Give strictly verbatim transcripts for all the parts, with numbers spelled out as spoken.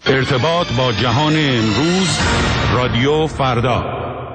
ارتباط با جهان امروز، رادیو فردا.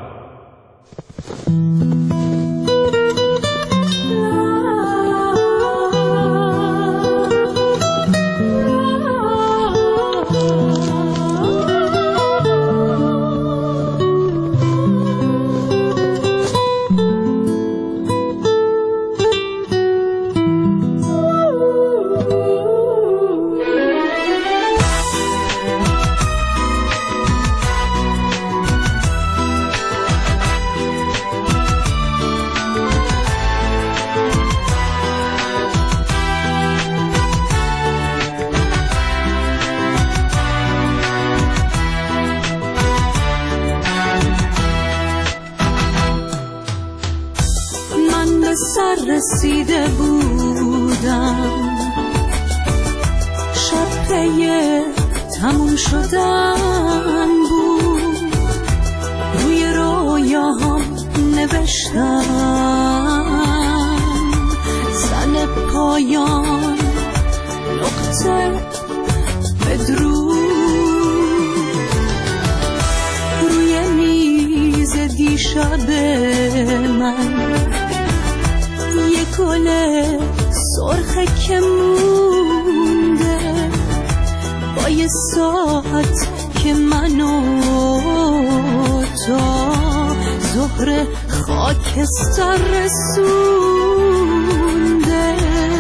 رسیده بودم، شب پی تموم شدن بود، روی رویاهام نوشتم زن پایان نقطه بدرود. روی میز دیشب من یه گل سرخه که مونده، با یه ساعت که منو تا ظهر خاکستر رسونده.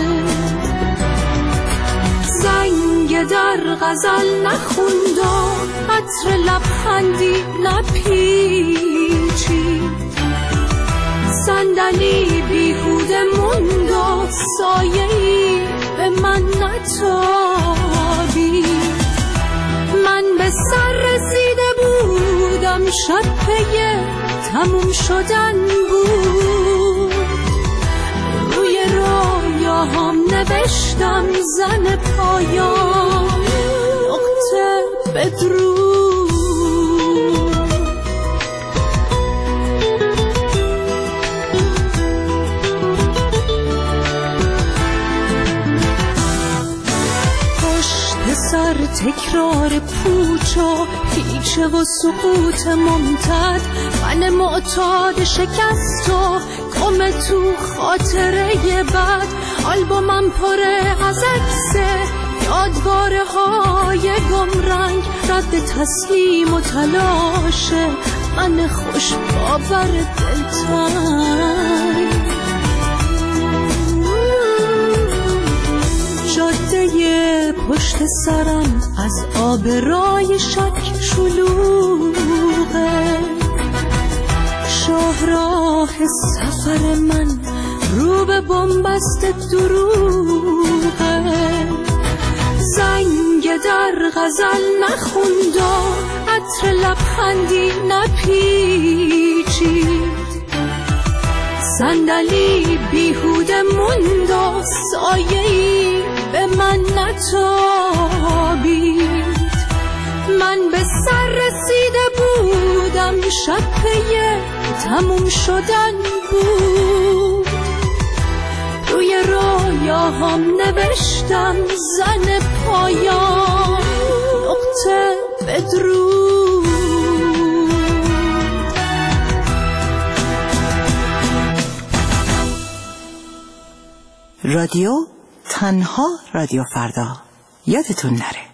زنگ در غزل نخوند و عطر لبخندی نپیچید، صندلی بیهوده موند و سایه‌ای به من نتابید. من به سر رسیده بودم، شب پی تموم شدن بود، روی رویاهام نوشتم زن پایان نقطه بدرود. سر تکرار پوچ و پیچه و سقوط ممتد، من معتاد شکست و گم تو خاطره بد. آلبومم پره از عکسه یادواره های گمرنگ، رد تسلیم و تلاشه من خوش باور دلتنگ. جاده پشت سرم از آبرای شک شلوغه، شاهراه سفر من رو به بنبست دروغه. زنگ در غزل نخوند و عطر لبخندی نپیچید، صندلی بیهوده موند و سایه‌ای به من نتابید. من به سر رسیده بودم، شب پی تموم شدن بود، روی رویاهام نوشتم زن پایان نقطه بدرود. رادیو تنها رادیو فردا، یادتون نره.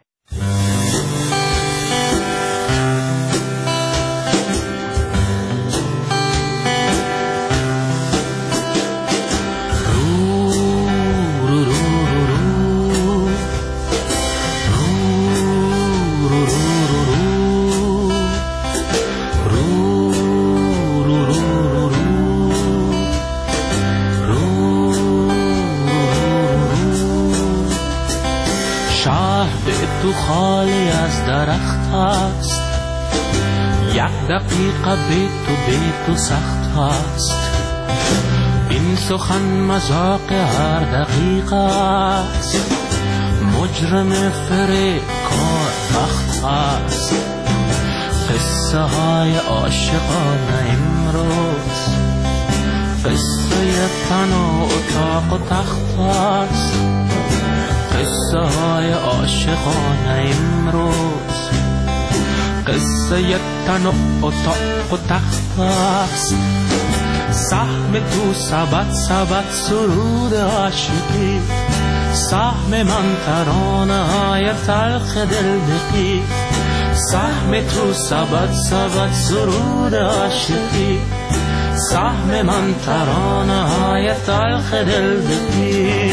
تو خالی از درخت است، یک دقیقه بی تو بی تو سخت است. این سخن مذاق هر دقیقه است، مجرم فریب کار بخت است. قصه های عاشقانه امروز قصه تن و اتاق و تخت است. قصه های عاشقانه امروز قصه تن و تاق و تخت است، سهم تو سبد سبد سرود عاشقی، سهم من ترانه های تلخ دلدقی، سهم تو سبد سبد سرود عاشقی، سهم من ترانه های تلخ دلدقی.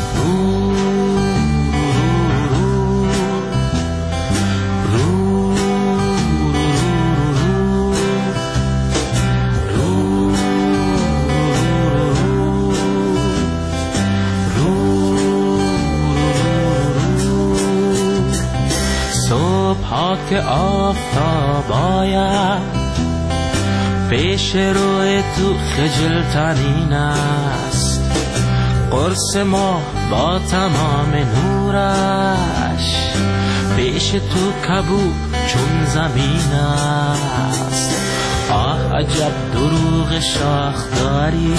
که آفتاب آید پیش روی تو خجل ترین است، قرص ما با تمام نورش پیش تو کبود چون زمین است. آه عجب دروغ شاخ داری،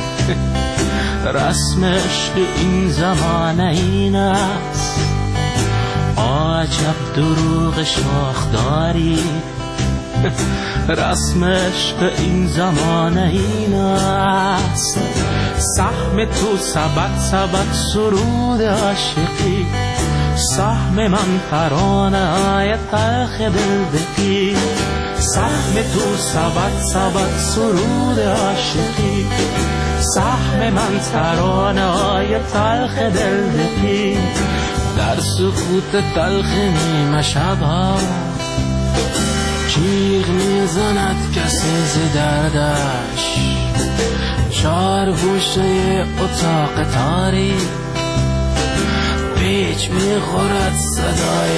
رسم عشق این زمانه این است. عجب دروغ شاخ داری، رسم عشق این زمانه این است. سهم تو سبد سبد سرود عاشقی، سهم من ترانه های تلخ دلدقی، سهم تو سبد سبد سرود عاشقی، سهم من ترانه های تلخ دلدقی. در سکوت تلخ نیمه شبها جیغ میزند کسی ز دردش، چار گوشه اتاق تاریک پیچ میخورد صدای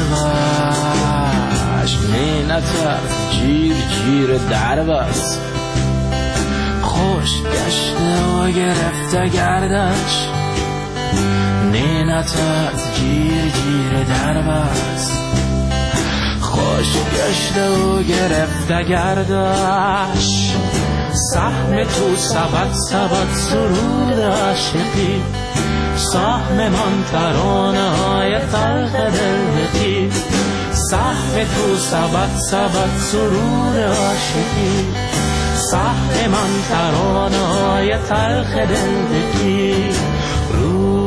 قلبش. می نترس جیر جیر درب است، خوش گشته و گرفته گردش. نه نترس جیر جیر درب است، خوش گشته و گرفته گردش. سهم تو سبد سبد سرود عاشقی، سهم من ترانه های تلخ دلدقی، سهم تو سبد سبد سرود عاشقی، سهم من ترانه های تلخ دلدقی. رو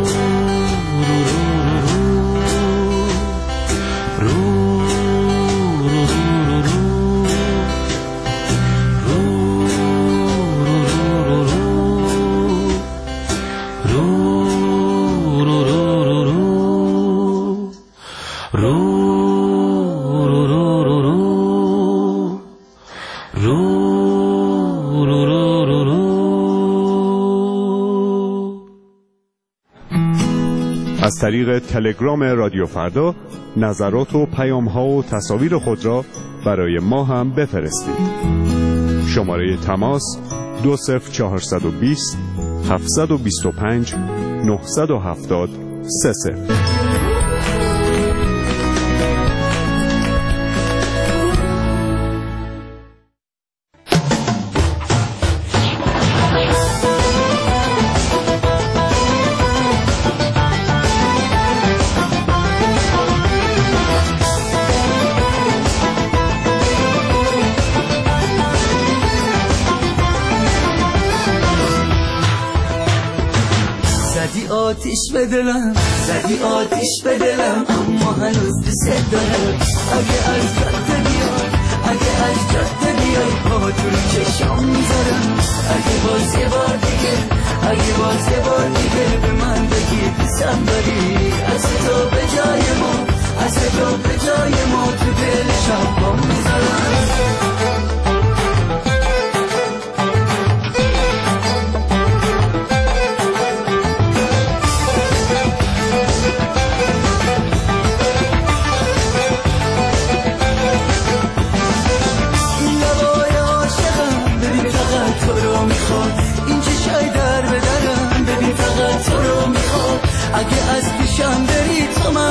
از طریق تلگرام رادیو فردا نظرات و پیام‌ها و تصاویر خود را برای ما هم بفرستید. شماره تماس دو صفر چهارصد و بیست هفتصد و بیست و پنج نهصد و هفتاد سه صفر. آتیش به دلم، زدی آتیش به دلم، اما هنوز دوست دارم. اگه از جاده بیای، اگه از جاده بیای، پاهاتو رو چشام میذارم. اگه باز یه بار دیگه، اگه باز یه بار دیگه به من بگی دوستم داری، از تو به جای ما، از تو به جای ما تو دل شب با میذارم. اگه از پیشم بری تو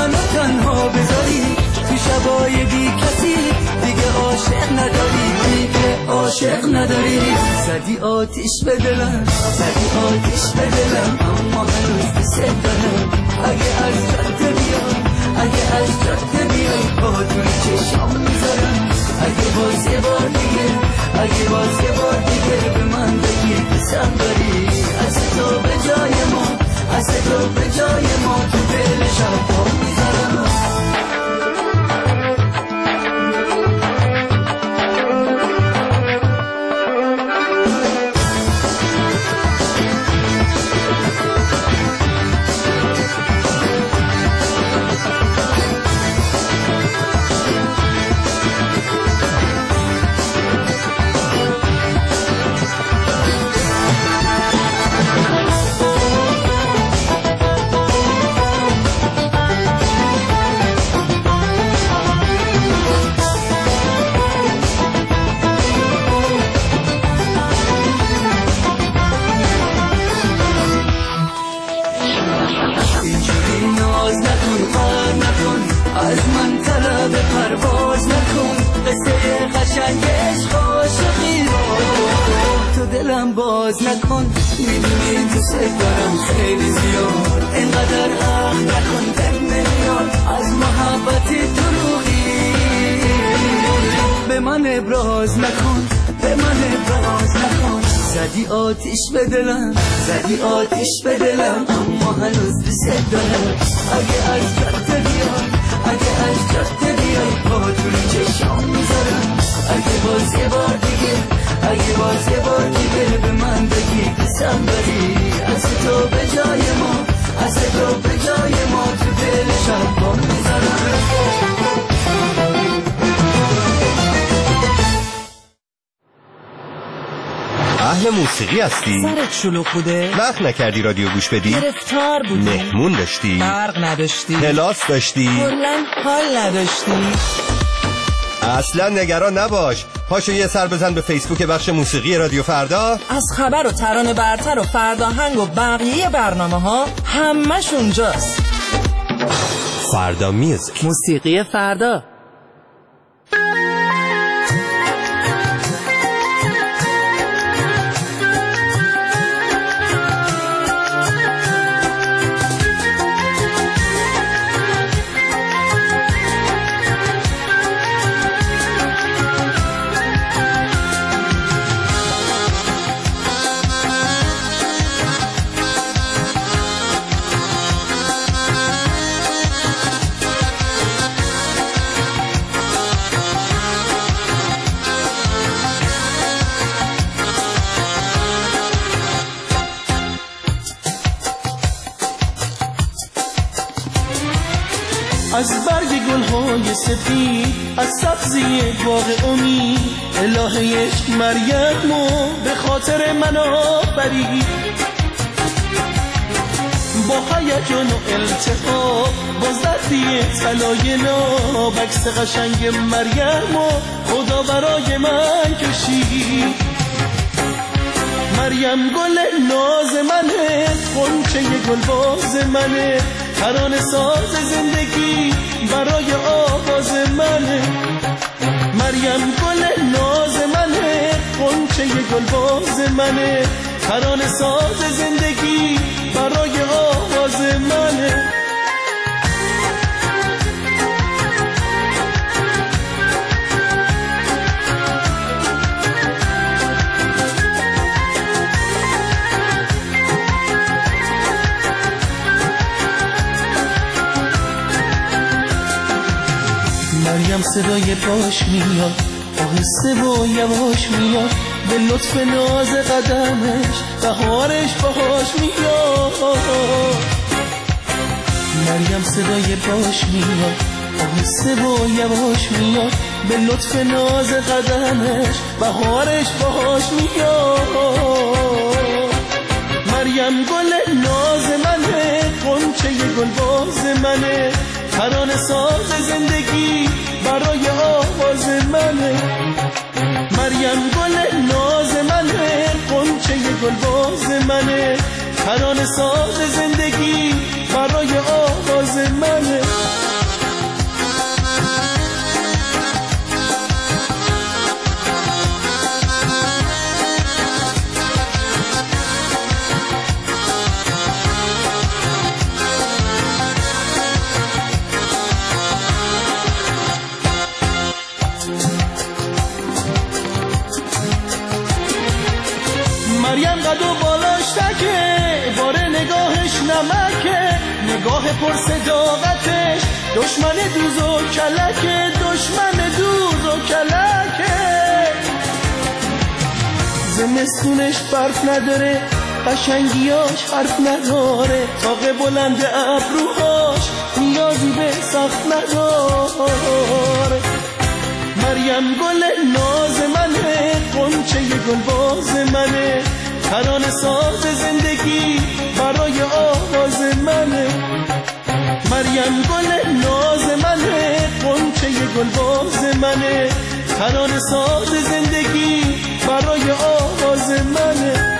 عاشق نداری. زدی آتیش به دلم، زدی آتیش به دلم، اما هنوز دوست دارم. اگه از جاده بیای، اگه از جاده بیای، با توی چشام میذارم. اگه باز یه بار دیگه، اگه باز یه بار دیگه به من بگی دوستم داری. از تو به جای ما، از تو به جای ما، تو دل شب پا میذارم. باز نکن، میدونی دوست دارم خیلی زیاد. اینقدر حق نکن دل نمیاد از محبتی دروغی. به من ابراز نکن، به من ابراز نکن. زدی آتیش به دلم، زدی آتیش به دلم، اما هنوز دوست دارم. اگه از جاده بیای، اگه از جاده بیای، با توی چشام میذارم. اگه باز یه بار دیگه، اگه باز یه بار دیگه به من بگی دوستم داری. از تو به جای ما، از تو به جای ما، تو دل شب با میذارم. اهل موسیقی هستی؟ سرت شلوغ بوده؟ وقت نکردی رادیو گوش بدی؟ گرفتار بودی؟ مهمون داشتی؟ برق نداشتی؟ کلاس داشتی؟ کلاً حال نداشتی؟ اصلا نگران نباش، پاشو یه سر بزن به فیسبوک بخش موسیقی رادیو فردا. از خبر و ترانه برتر و فرداهنگ و بقیه برنامه ها همش اونجاست. فردا میوزیک، موسیقی فردا. از برگ گلهای سفید، از سبزی باغ امید، الهه عشق مریمو به خاطر من آفرید. با هیجان و التفات، با زردی طلای ناب، عکس قشنگ مریمو خدا برای من کشید. مریم گل ناز منه، غنچه گل باز منه، ترانه ساز زندگی برای آواز منه. مریم گل ناز منه، غنچه گل باز منه، ترانه ساز زندگی برای آواز منه. مریم صدای پاش میاد، آهسته و یواش میاد، به لطف ناز قدمش بهارش باهاش میاد. مریم صدای پاش میاد، آهسته و یواش میاد، به لطف ناز قدمش بهارش باهاش میاد. مریم گل ناز منه، غنچه گل باز منه، ترانه ساز زندگی برای آواز منه. مریم گل ناز منه، غنچه گل باز منه، ترانه ساز زندگی برای آواز منه. خشتکه، باره نگاهش نمکه، نگاه پر صداقتش دشمن دوز و کلکه، دشمن دوز و کلکه. زمستونش برف نداره، قشنگیاش حرف نداره، تاق بلند ابروهاش نیازی به سخت نداره. مریم گل ناز منه، قنچه گل باز منه، ترانه ساز زندگی برای آواز منه. مریم گل ناز منه، قنچه گل باز منه، ترانه ساز زندگی برای آواز منه.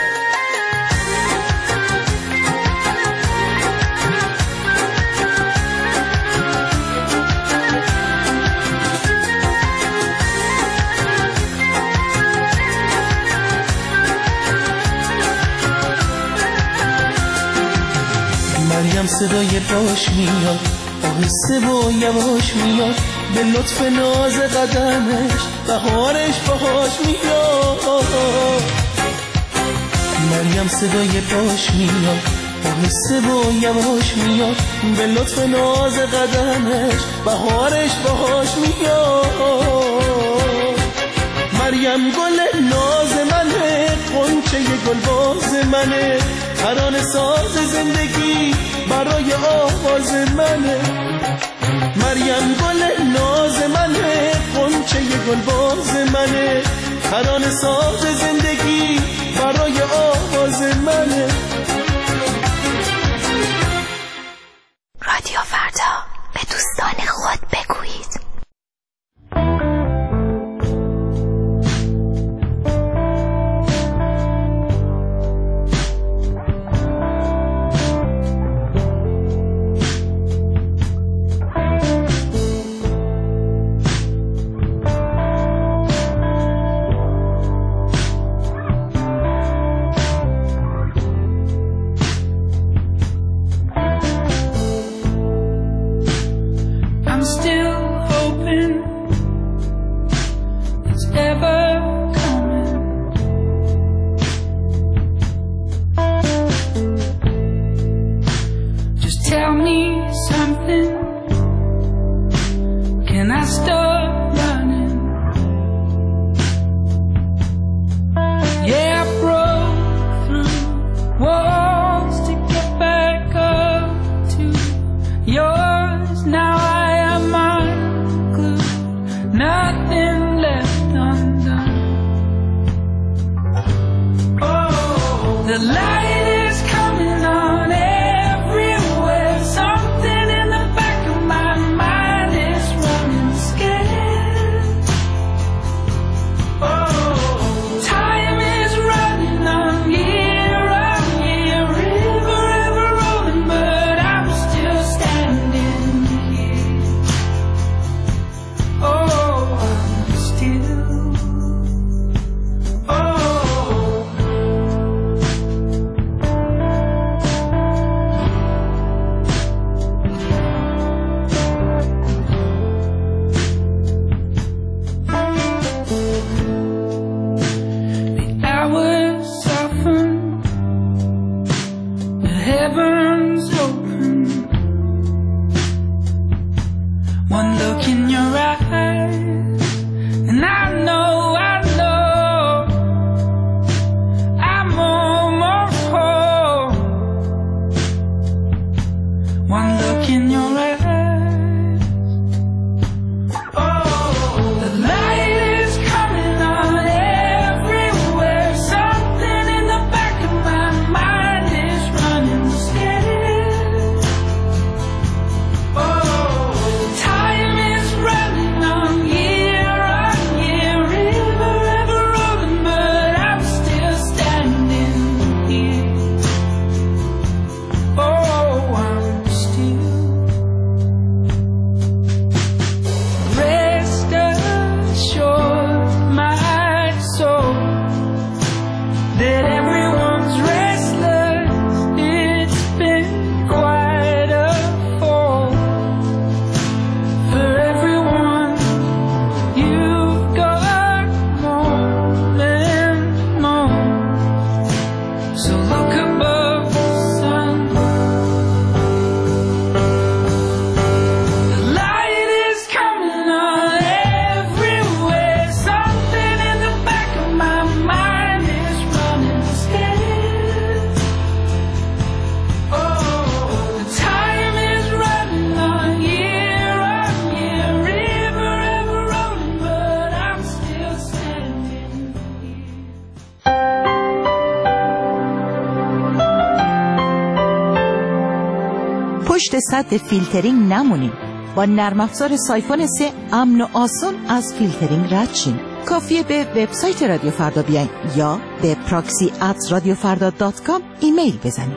مریم صدای باش میاد، آهسته و یواش میاد، به لطف ناز قدمش بهارش باهاش میاد. مریم صدای باش میاد، آهسته و یواش میاد، به لطف ناز قدمش بهارش باهاش میاد. مریم گل ناز منه، قنچه گل باز منه، ترانه ساز زندگی برای آواز منه. مریم گل ناز منه، قنچه گل باز منه، ترانه ساز زندگی برای آواز منه. رادیو فردا، به دوستان خود بگویید. Oh, time is running on. پشت سد فیلترینگ نمونیم. با نرم افزار سایفون سه امن و آسان از فیلترینگ رد شیم. کافیه به وبسایت رادیو فردا بیاین یا به پراکسی ات رادیو فردا دات کام ایمیل بزنید.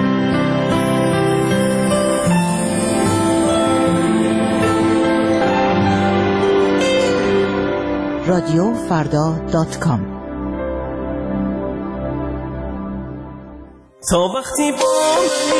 رادیو فردا دات کام. تا وقتی با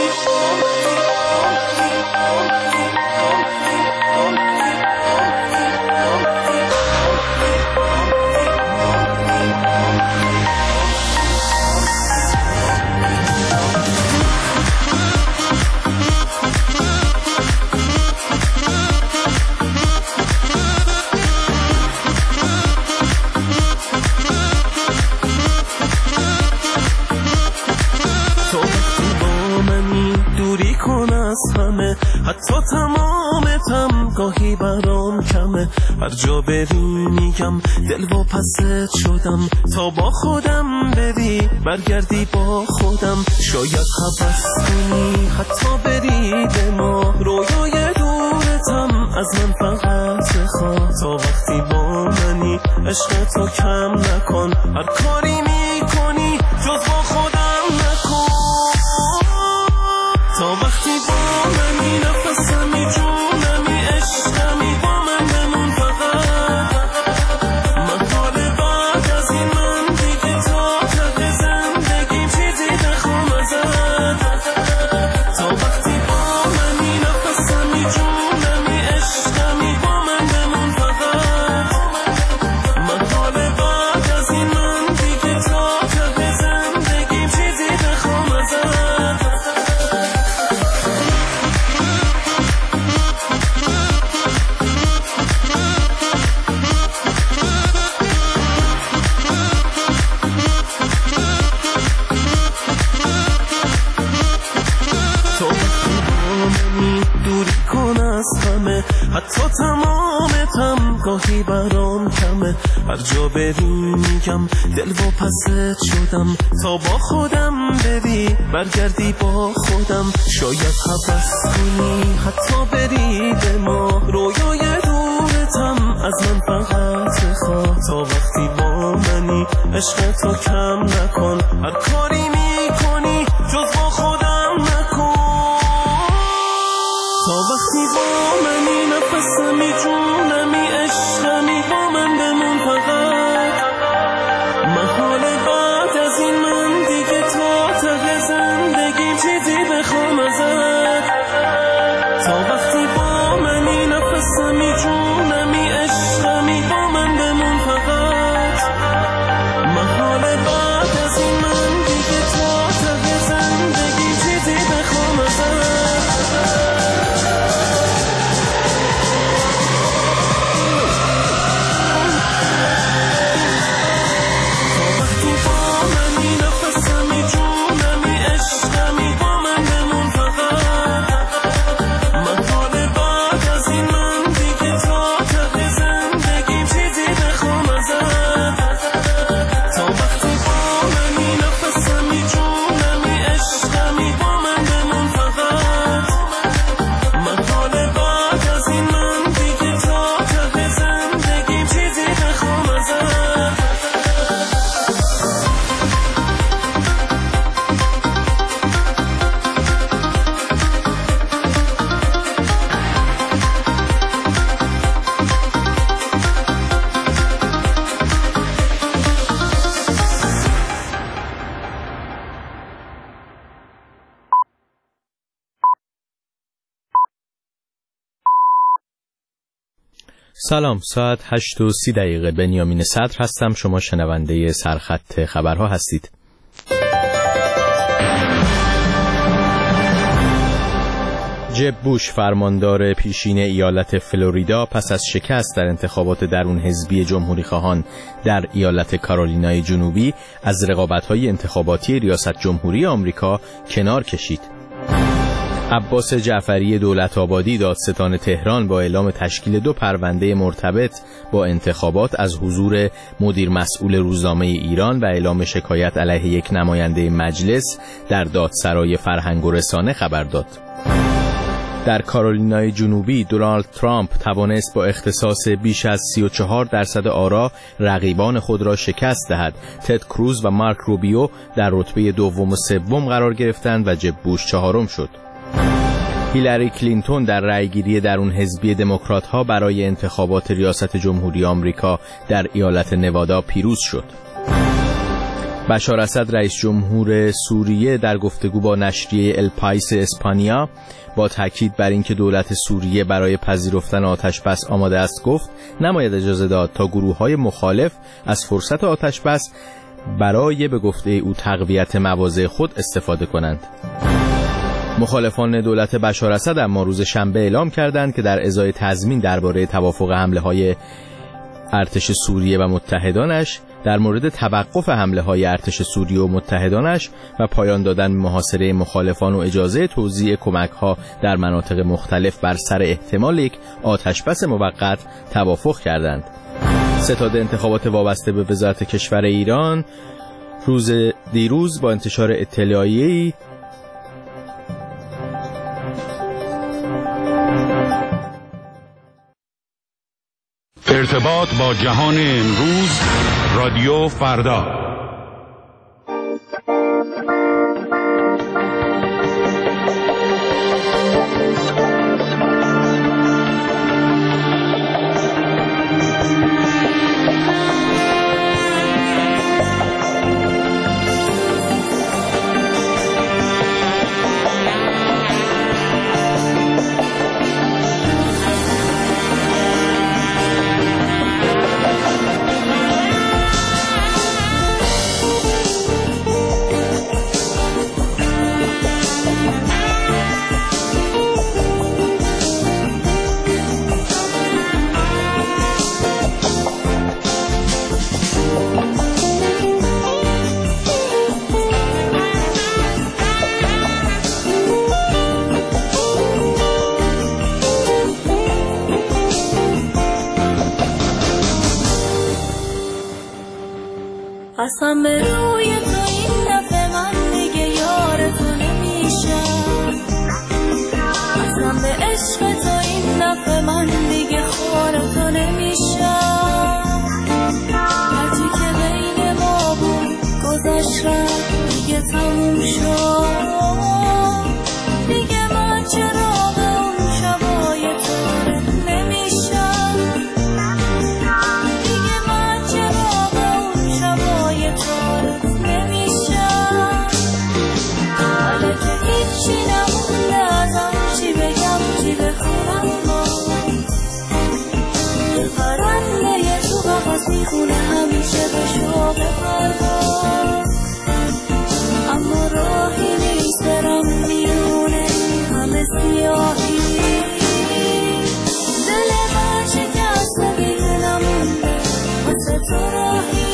حتی تمامتم گاهی برام کمه، هر جا بری میگم دل و پست شدم، تا با خودم بری برگردی با خودم، شاید حبس کنی حتی بری به ما، رویای دورتم از من فقط بخواه، تا وقتی با منی عشق تو کم نکن، هر کاری میکنی جز با خودم نکن، تا وقتی با منی نفسمی جونمی عشقمی با من بمون فقط، من حال بعد از این من دیگه تا ته زندگیم چیزی بخوام ازت، تا وقتی با منی نفسمی جونمی عشقمی با من بمون فقط، من حال بعد از این من دیگه تا ته زندگیم چیزی بخوام ازت. حتی تمامتم گاهی برام کمه، هر جا بری میگم دل و پست شدم، تا با خودم بری برگردی با خودم، شاید حبس کنی حتی بری به ما، رویای دورتم از من فقط بخواه، تا وقتی با منی عشق تو کم نکن، هر کاری میکنی جز با خودم نکن، تا وقتی با منی نفسمی جونمی عشقمی با من بمون فقط، من حال بعد از این من دیگه تا ته زندگیم چیزی بخوام ازت، تا وقتی با منی نفسمی جونمی عشقمی با من بمون فقط، من حال بعد از این من دیگه تا ته زندگیم چیزی بخوام ازت. سلام، ساعت هشت و سی دقیقه. بنیامین صدر هستم. شما شنونده سرخط خبرها هستید. جب بوش فرماندار پیشین ایالت فلوریدا پس از شکست در انتخابات درون حزبی جمهوری خواهان در ایالت کارولینای جنوبی از رقابت‌های انتخاباتی ریاست جمهوری آمریکا کنار کشید. عباس جعفری دولت آبادی دادستان تهران با اعلام تشکیل دو پرونده مرتبط با انتخابات از حضور مدیر مسئول روزنامه ایران و اعلام شکایت علیه یک نماینده مجلس در دادسرای فرهنگ و رسانه خبر داد. در کارولینای جنوبی دونالد ترامپ توانست با اختصاص بیش از سی و چهار درصد آرا رقیبان خود را شکست دهد. تد کروز و مارک روبیو در رتبه دوم و سوم قرار گرفتند و جب بوش چهارم شد. هیلاری کلینتون در رأیگیری درون حزبی دموکرات‌ها برای انتخابات ریاست جمهوری آمریکا در ایالت نوادا پیروز شد. بشار اسد رئیس جمهور سوریه در گفتگو با نشریه الپایس اسپانیا با تاکید بر اینکه دولت سوریه برای پذیرفتن آتش بس آماده است گفت نباید اجازه داد تا گروه‌های مخالف از فرصت آتش بس برای به گفته او تقویت مواضع خود استفاده کنند. مخالفان دولت بشار اسد اما روز شنبه اعلام کردند که در ازای تضمین درباره توافق حمله‌های ارتش سوریه و متحدانش در مورد توقف حمله‌های ارتش سوریه و متحدانش و پایان دادن به محاصره مخالفان و اجازه توزیع کمک‌ها در مناطق مختلف بر سر احتمال یک آتشبس موقت توافق کردند. ستاد انتخابات وابسته به وزارت کشور ایران روز دیروز با انتشار اطلاعیه‌ای ارتباط با جهان امروز، رادیو فردا. قسم به روی تو این دفعه من دیگه یار تو نمیشم، قسم به عشق تو این دفعه من دیگه خار تو نمیشم. هرچی که بین ما بود گذشت رفت دیگه تموم شد، دیگه من چرا به اون شبای تارت نمیشم، دیگه من چرا به اون شبای تارت نمیشم. حالا که هیچی نمونده ازم چی بگم چی بخونم، یه پرنده یه تو قفس میخونه همیشه به شو بپرواز، اما راهی نیست برم میونه همه سیاهی. دل من شکسته دیگه نمونده واسه تو راهی،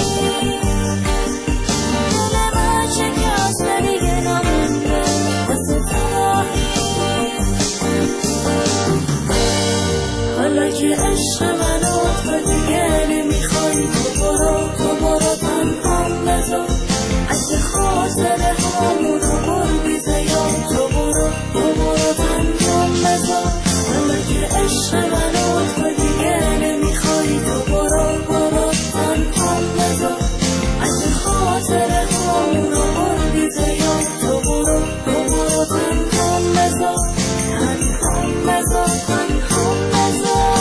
دل من شکسته دیگه نمونده واسه تو راهی. حالا که عشق منو تو دیگه نمیخوای، تو برو تو برو تنهام بذار، اگه خاطره همون رو بردی زیاد، تو برو تو برو تنهام بذار. حالا که عشق منو تو دیگه نمیخوای، تو برو برو تنهام بذار، اگه خاطره همون رو بردی زیاد، تو برو تو برو تنهام بذار، تنهام بذار تنهام بذار.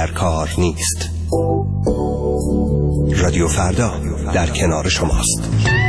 در کار نیست. رادیو فردا در کنار شماست.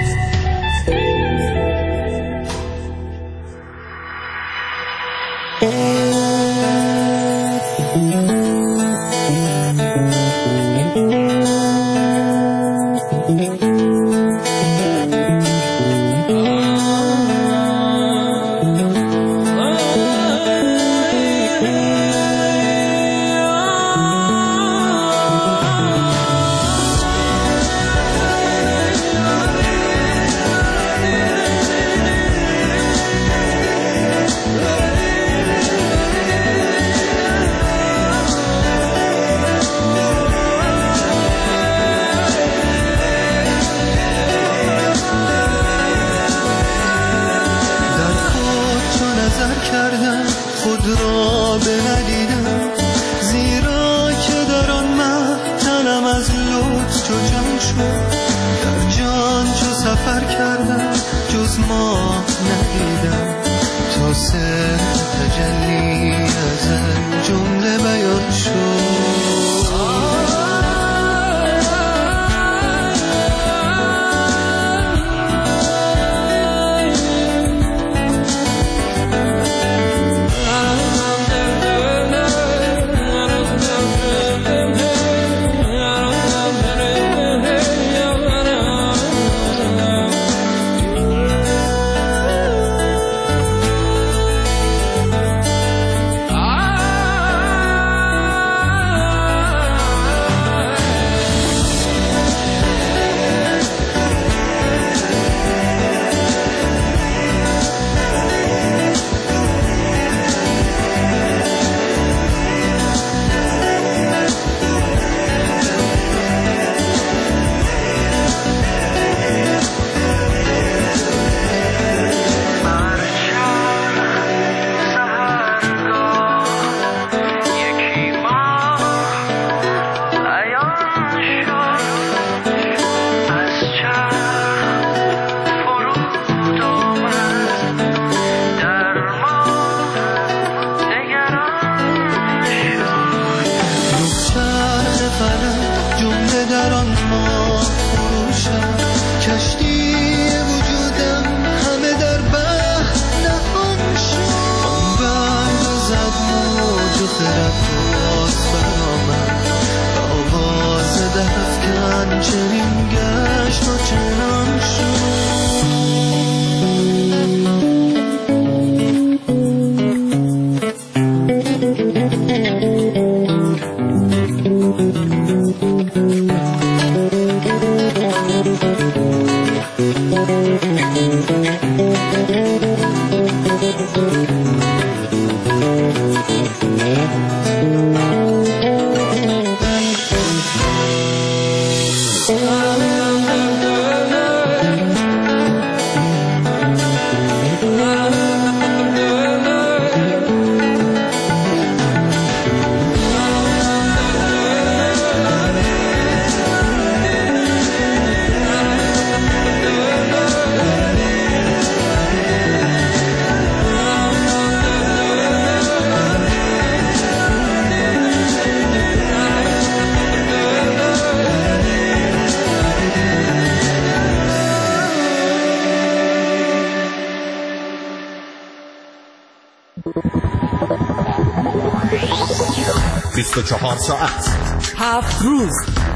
بیست و چهار ساعت، هفت روز،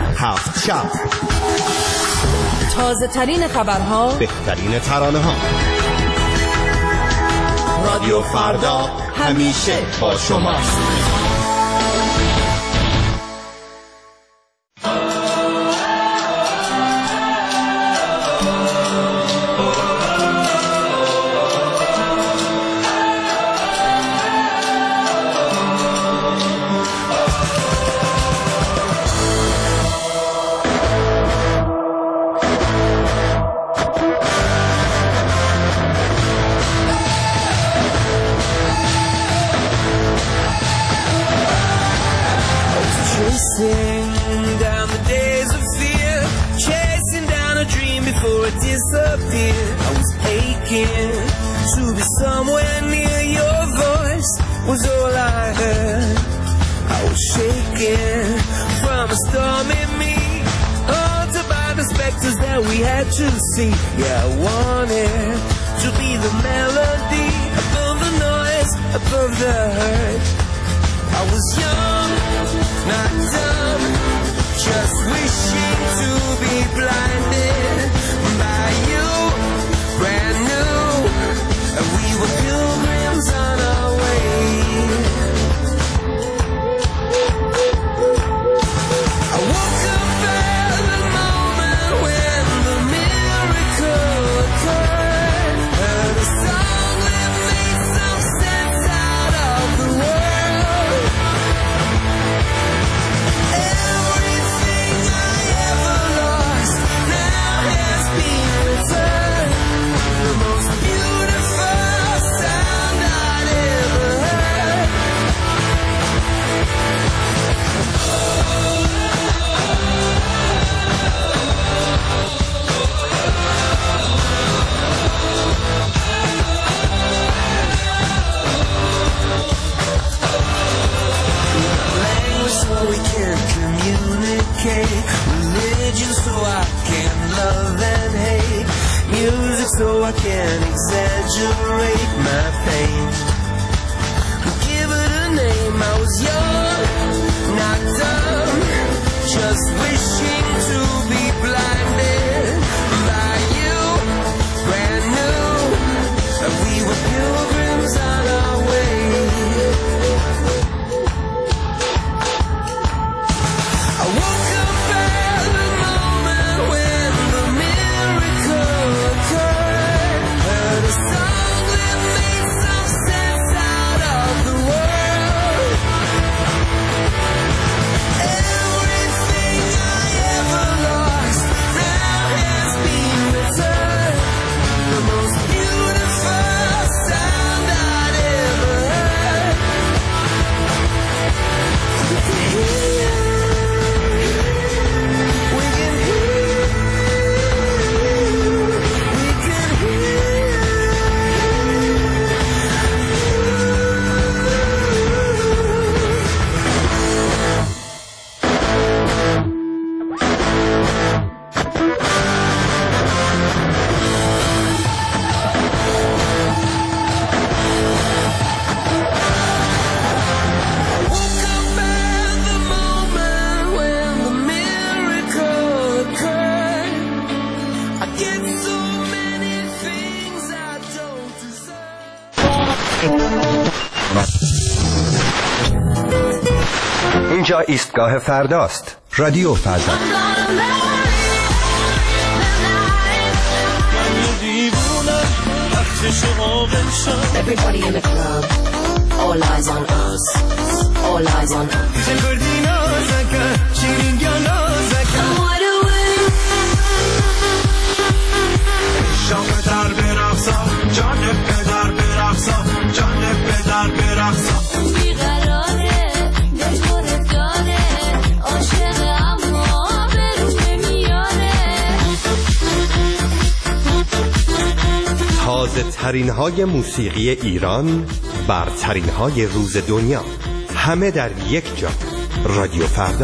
هفت شب، تازه ترین خبرها، بهترین ترانه ها. رادیو فردا همیشه با شماست. I was shaking from a storm in me, haunted by the specters that we had to see. Yeah, I wanted to be the melody above the noise, above the hurt. I was young, not dumb, just wishing to be blinded by you, brand new. We were pilgrims on our way. I woke up at the moment when the miracle occurred. Heard a song that made some sense out of the world. Everything I ever lost now has been returned. The most beautiful sound I'd ever heard. Language so we can communicate, religion so I can love and hate, music so I can exaggerate my pain. Give it a name. I was young, not dumb, just wishing to be blinded by you, brand new. We were pilgrims on our way. I woke up at the moment when the miracle occurred. Heard a song that made some sense out of the world. Everything I ever lost now has been returned. The most beautiful sound I'd ever heard. We can hear, we can hear, we can hear. I woke up at the moment when the miracle occurred. I get so many things I don't deserve. اینجا ایستگاه فرداست. رادیو فردا. Everybody in the club, all eyes on us, all eyes on us. What a win. جان پدر برقصا، جان پدر برقصا، جان پدر برقصا. بیقراره دلخور داره عاشق اما به رو نمیاره. تازه ترین های موسیقی ایران، برترین های روز دنیا، همه در یک جا. رادیو فردا.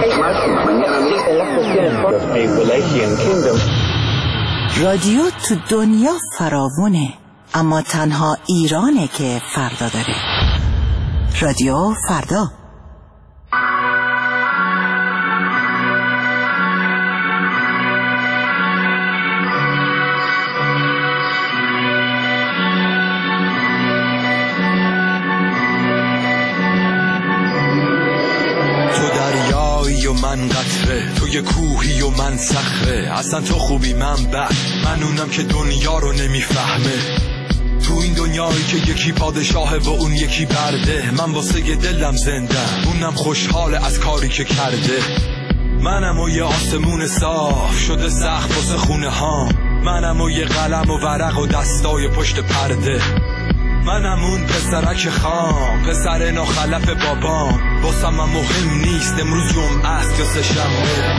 رادیو تو دنیا فراوونه، اما تنها ایرانه که فردا داره. رادیو فردا. من قطره، تو یه کوهی و من صخره، اصلا تو خوبی من بد، من اونم که دنیا رو نمیفهمه. تو این دنیایی که یکی پادشاهه و اون یکی برده، من واسه دلم زنده، اونم خوشحاله از کاری که کرده. منم و یه آسمون صاف شده سخت واسه خونه ها، منم و یه قلم و ورق و دستای پشت پرده. منم اون پسرک خام، پسر ناخلف بابام، واسم من مهم نیست امروز جمعه است یا سه شنبه.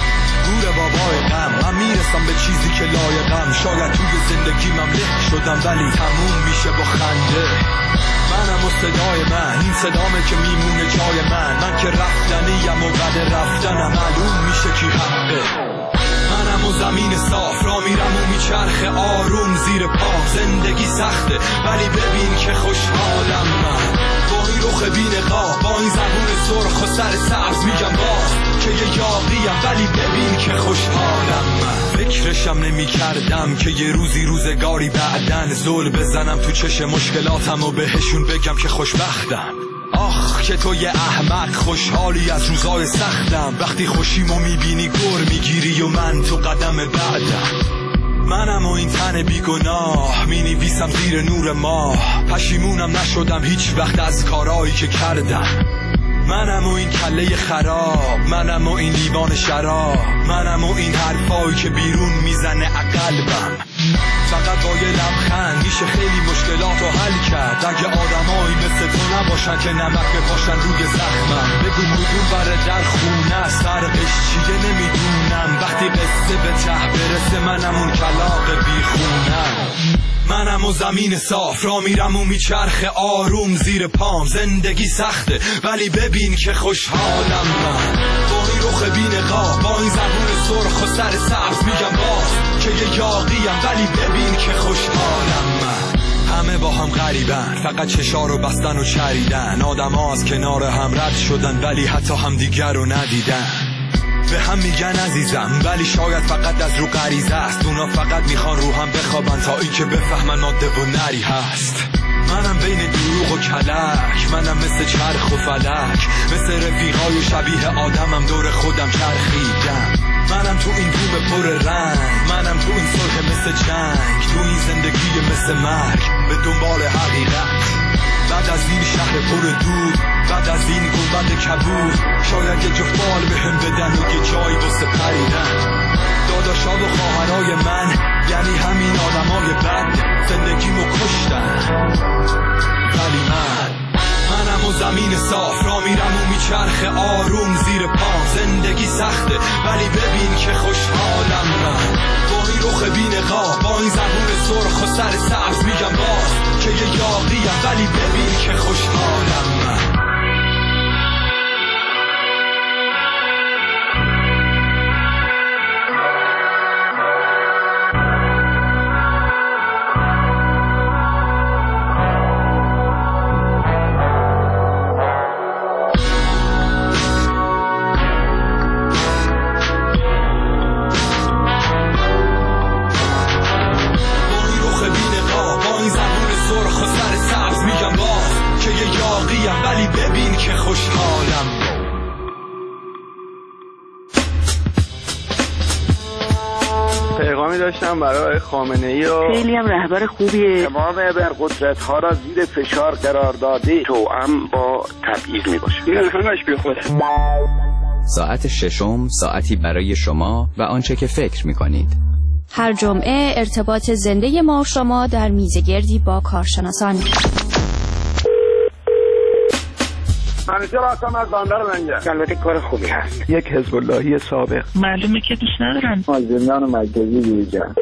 گور بابای غم، من میرسم به چیزی که لایقم، شاید توی زندگی من له شدم ولی تموم میشه با خنده. منم و صدای من، این صدامه که میمونه جای من، من که رفتنیم و بعد رفتنم معلوم میشه کی حقه. منم و زمین صاف را میرم و میچرخه آروم زیر پام، زندگی سخته ولی ببین که خوشحالم من، با این رخ بی‌نقاب، با این زبون سرخ و سر سبز میگم باز که یه یاقیم ولی ببین که خوشحالم من. فکرشم نمی کردم که یه روزی روزگاری بعدن زل بزنم تو چش مشکلاتم و بهشون بگم که خوشبختم. آخ که تو یه احمق خوشحالی از روزای سختم، وقتی خوشیمو میبینی گر میگیری و من تو قدم بعدم. منم و این تن بیگناه مینویسم زیر نور ماه، پشیمونم نشدم هیچ وقت از کارایی که کردم. منم و این کله خراب، منم و این لیوان شراب، منم و این حرفایی که بیرون میزنه قلبم. فقط با یه لبخند میشه خیلی مشکلات رو حل کرد، اگه آدمایی مثل تو نباشن که نمک بپاشن روی زخمم. بگو مدون بره در خونه است، فرقش چیه نمیدونم، وقتی قصه به ته برسه منم اون کلاغ بیخونم. منم و زمین صاف را میرم و میچرخه آروم زیر پام، زندگی سخته ولی ببین که خوشحالم من، با این رخ بی‌نقاب، با این زبون سرخ و سر سبز میگم باز که یه یاقیم ولی ببین که خوشحالم من. همه با هم غریبن، فقط چشا رو بستن و چریدن، آدم ها از کنار هم رد شدن ولی حتی هم دیگر رو ندیدن. به هم میگن عزیزم ولی شاید فقط از رو غریزه است، اونا فقط میخوان رو هم بخوابن تا این که بفهمن ماده و نری هست. منم بین دروغ و کلک، منم مثل چرخ و فلک، مثل رفیقای شبیه آدمم دور خودم چرخیدم. منم تو این دوم پر رنگ، منم تو این صلح مثل جنگ، تو این زندگی مثل مرگ به دنبال حقیقت. بعد از این شهر پر دود، بعد از این گنبد کبود، شاید یه جفت بال بهم بدن و یه جایی واسه پریدن. داداشا و خواهرای من یعنی همین آدمای بد، زندگیمو کشتن ولی من منم و زمین صاف را میرم و میچرخه آروم زیر پام، زندگی سخته ولی ببین که خوشحالم من، با این رخ بی‌نقاب، با این زبون سرخ و سر سبز میگم باز که یه یاقیم ولی ببین که خوشحالم من. ولی ببین که خوشحالم. پیغامی داشتم برای خامنه‌ای و خیلی هم رهبر خوبیه، تمام ابرقدرت‌ها را زیر فشار قرار داده، توأم با تبعیض میباشه. این همش بیخوده. ساعت ششم ساعتی برای شما و آنچه که فکر میکنید. هر جمعه ارتباط زنده ما و شما در میزگردی با کارشناسان. همیشه راستم از باندار منجه. البته کار خوبی هست. یک حزب اللهی سابق. معلومه که دوست ندارن. زندان مرکزی بیرجن.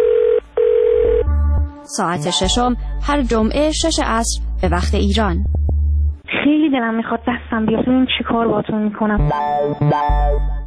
ساعت ششم هر جمعه شش عصر به وقت ایران. خیلی دلم میخواد دستم بیاد، این چی کار باتون میکنم.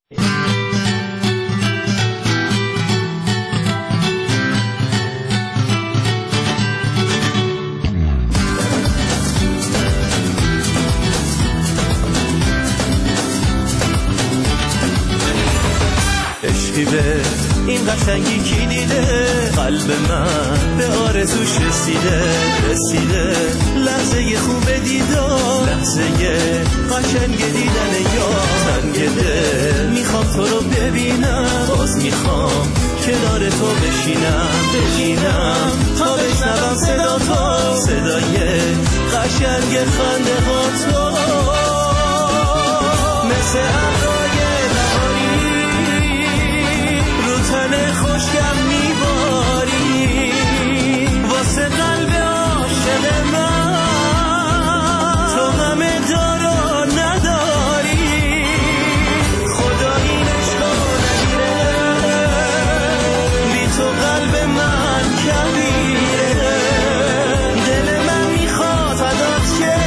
عشقی به این قشنگی کی دیده، قلب من به آرزوش رسیده رسیده. لحظه خوب دیدار، لحظه قشنگ دیدن یار. تنگ دل میخوام تو رو ببینم، باز میخوام کنار تو بشینم بشینم تا بشنوم صدا تو، صدای قشنگ خنده ها تو. مثل ابرای تن خوشگم میباری، واسه قلب عاشق من تو همه دارا نداری. خدا این عشقو نگیره، بی تو قلب من کبیره. دل من میخواد فدات شه،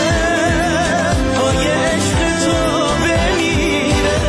پای عشق تو بمیره.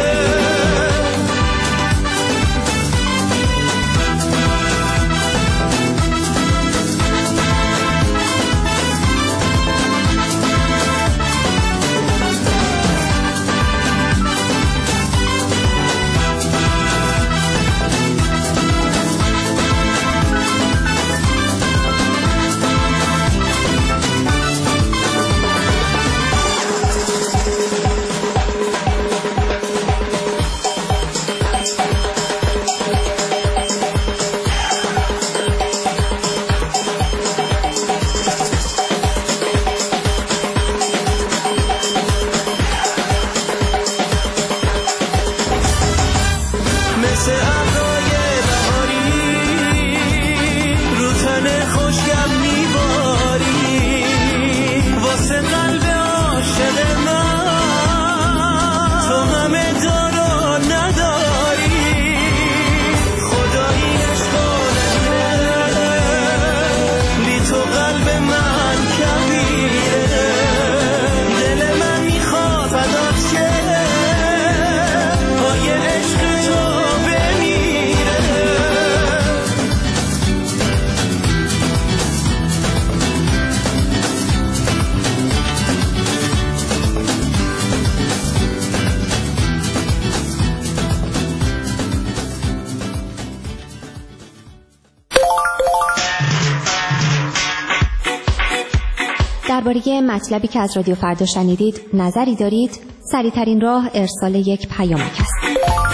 درباره مطلبی که از رادیو فردا شنیدید نظری دارید؟ سریع‌ترین راه ارسال یک پیامک است.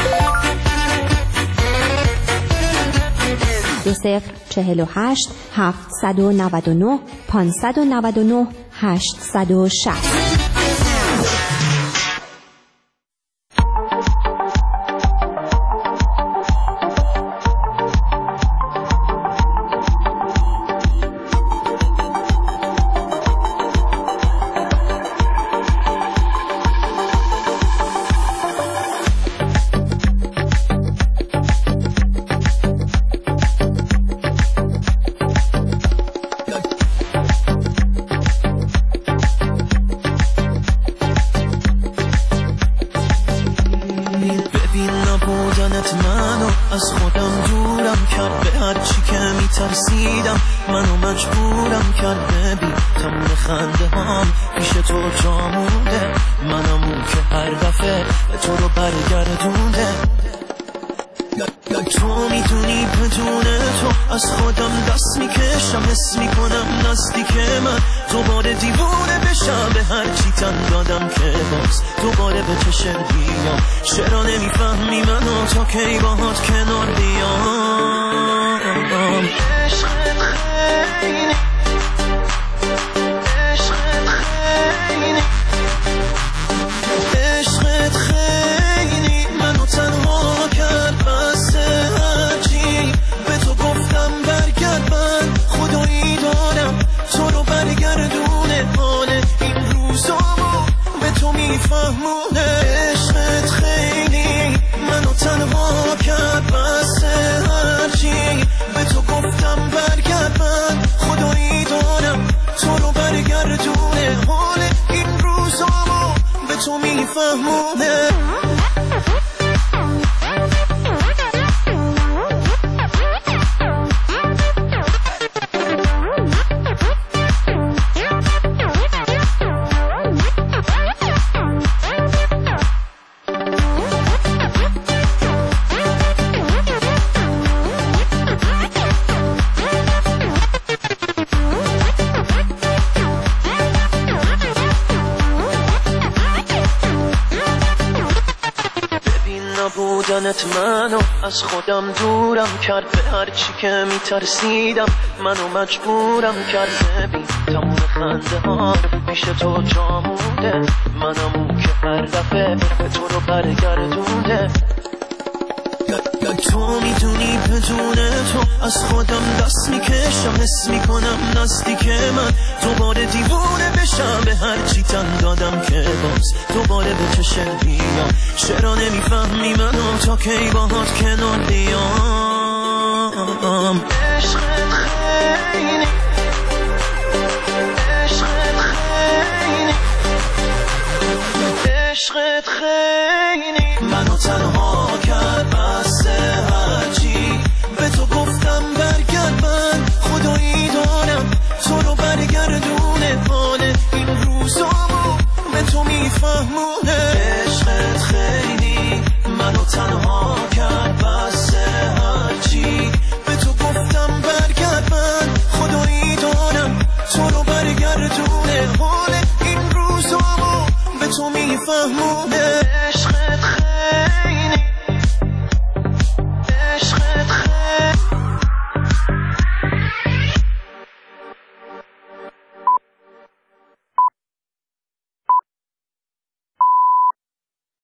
دو صفر چهل و هشت هفتصد و نود و نه پانصد و نود و نه هشتصد و شصت. تو میفهمونه دیدنت منو از خودم دورم کرد، به هرچی که میترسیدم منو مجبورم کرد. ببین تموم خنده ها پیش تو جا مونده، منم اون که هر دفعه به تو رو برگردونده. تو میدونی بدون تو از خودم دست میکشم، حس میکنم نزدیک من دوباره دیوونه بشم. به هر چی تن دادم که باز دوباره به چشم بیام. چرا نمیفهمی منو تا کی باهات کنار بیام؟ عشقت خیلی عشقت خیلی عشقت خیلی منو تنها کرد. بسته هرچی به تو گفتم برگرد، من خدایی دارم تو رو برگردونه. حال این روزامو به تو میفهمونه. عشقت خیلی منو تنها کرد. بسته هرچی به تو گفتم برگرد، من خدایی دارم تو رو برگردونه. حال این روزامو به تو میفهمونه.